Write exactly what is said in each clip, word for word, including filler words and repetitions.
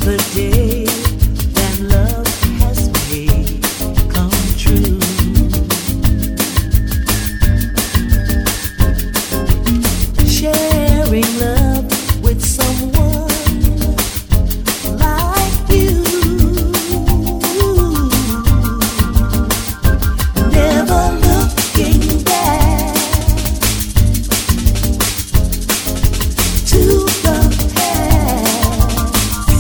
the day that love has made come true. Sharing love with someone like you. Never looking back to the past.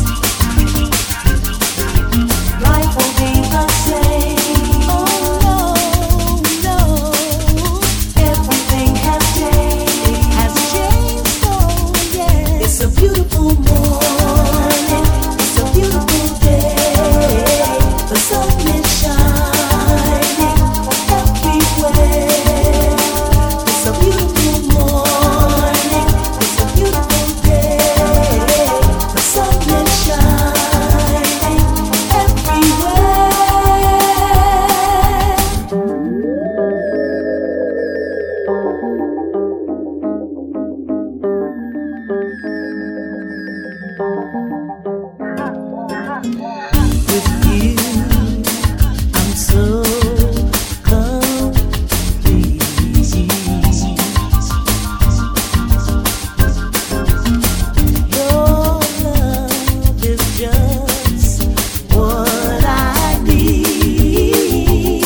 Life will be the same. Oh no, no. Everything has changed. It has changed, so yeah. It's a beautiful morning. It's a beautiful day. The sun is shining everywhere. It's a beautiful morning. It's a beautiful day. The sun is shining everywhere. With you, I'm so complete. Your love is just what I need.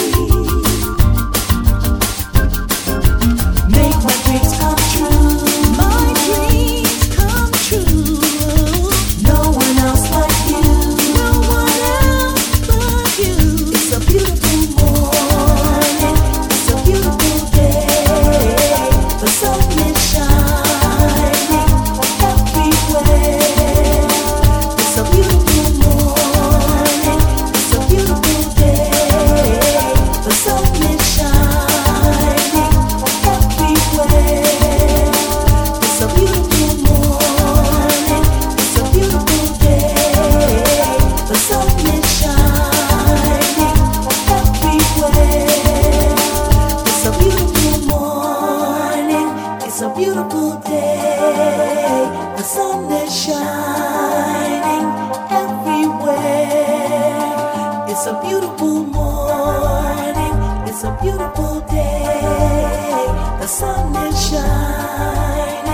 Make my dreams come true. My dreams come true. No one else like you. No one else but you. It's a beautiful morning. It's a beautiful day. The sun is shining everywhere. It's a beautiful morning. It's a beautiful day. The sun is shining everywhere. It's a beautiful morning. It's a beautiful day. The sun is shining everywhere. It's a beautiful morning. It's a beautiful day. The sun is shining everywhere. It's a beautiful morning. It's a beautiful day. The sun is shining.